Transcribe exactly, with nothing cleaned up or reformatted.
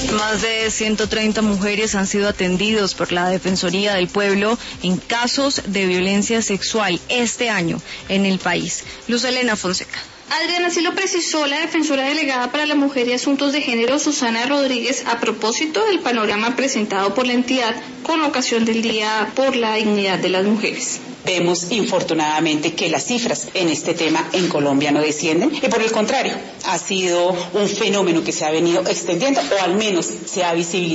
Más de ciento treinta mujeres han sido atendidos por la Defensoría del Pueblo en casos de violencia sexual este año en el país. Luz Elena Fonseca. Adriana, así lo precisó la defensora delegada para la mujer y asuntos de género, Susana Rodríguez, a propósito del panorama presentado por la entidad con ocasión del Día por la Dignidad de las Mujeres. Vemos infortunadamente que las cifras en este tema en Colombia no descienden y por el contrario, ha sido un fenómeno que se ha venido extendiendo o al menos se ha visibilizado.